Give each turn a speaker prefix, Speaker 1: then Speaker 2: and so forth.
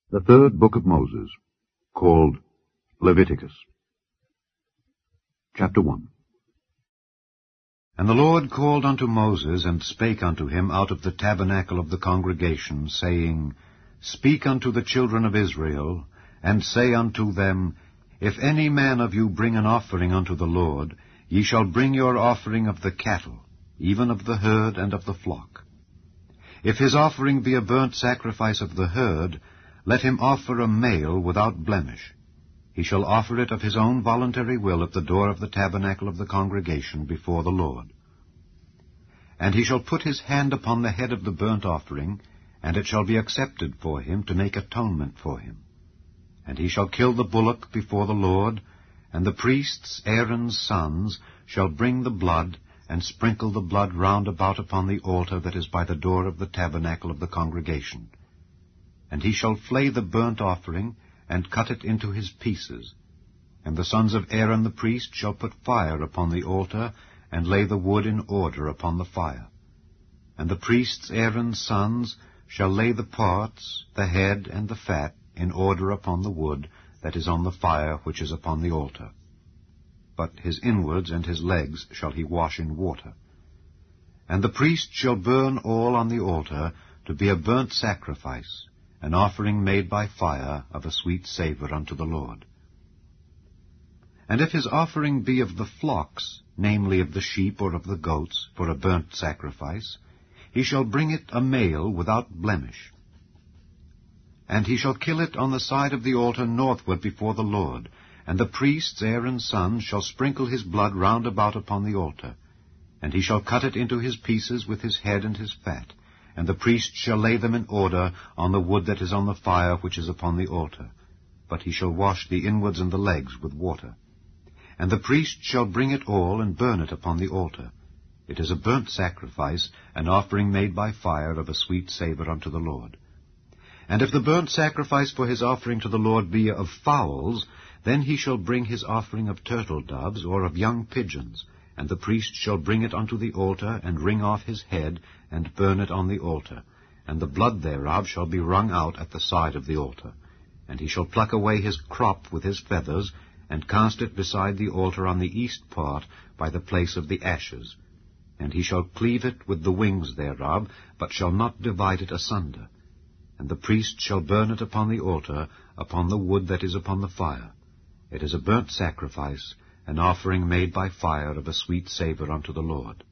Speaker 1: The third book of Moses, called Leviticus. Chapter 1.
Speaker 2: And the Lord called unto Moses, and spake unto him out of the tabernacle of the congregation, saying, Speak unto the children of Israel, and say unto them, If any man of you bring an offering unto the Lord, ye shall bring your offering of the cattle, even of the herd and of the flock. If his offering be a burnt sacrifice of the herd, let him offer a male without blemish. He shall offer it of his own voluntary will at the door of the tabernacle of the congregation before the Lord. And he shall put his hand upon the head of the burnt offering, and it shall be accepted for him to make atonement for him. And he shall kill the bullock before the Lord, and the priests, Aaron's sons, shall bring the blood, and sprinkle the blood round about upon the altar that is by the door of the tabernacle of the congregation. And he shall flay the burnt offering, and cut it into his pieces. And the sons of Aaron the priest shall put fire upon the altar, and lay the wood in order upon the fire. And the priests, Aaron's sons, shall lay the parts, the head, and the fat, in order upon the wood that is on the fire which is upon the altar. But his inwards and his legs shall he wash in water. And the priest shall burn all on the altar to be a burnt sacrifice, an offering made by fire of a sweet savour unto the Lord. And if his offering be of the flocks, namely of the sheep or of the goats, for a burnt sacrifice, he shall bring it a male without blemish. And he shall kill it on the side of the altar northward before the Lord, and the priests, Aaron's sons, shall sprinkle his blood round about upon the altar. And he shall cut it into his pieces with his head and his fat, and the priest shall lay them in order on the wood that is on the fire which is upon the altar. But he shall wash the inwards and the legs with water. And the priest shall bring it all, and burn it upon the altar. It is a burnt sacrifice, an offering made by fire of a sweet savour unto the Lord. And if the burnt sacrifice for his offering to the Lord be of fowls, then he shall bring his offering of turtle doves or of young pigeons, and the priest shall bring it unto the altar, and wring off his head, and burn it on the altar. And the blood thereof shall be wrung out at the side of the altar. And he shall pluck away his crop with his feathers, and cast it beside the altar on the east part, by the place of the ashes. And he shall cleave it with the wings thereof, but shall not divide it asunder. And the priest shall burn it upon the altar, upon the wood that is upon the fire. It is a burnt sacrifice, an offering made by fire of a sweet savour unto the Lord.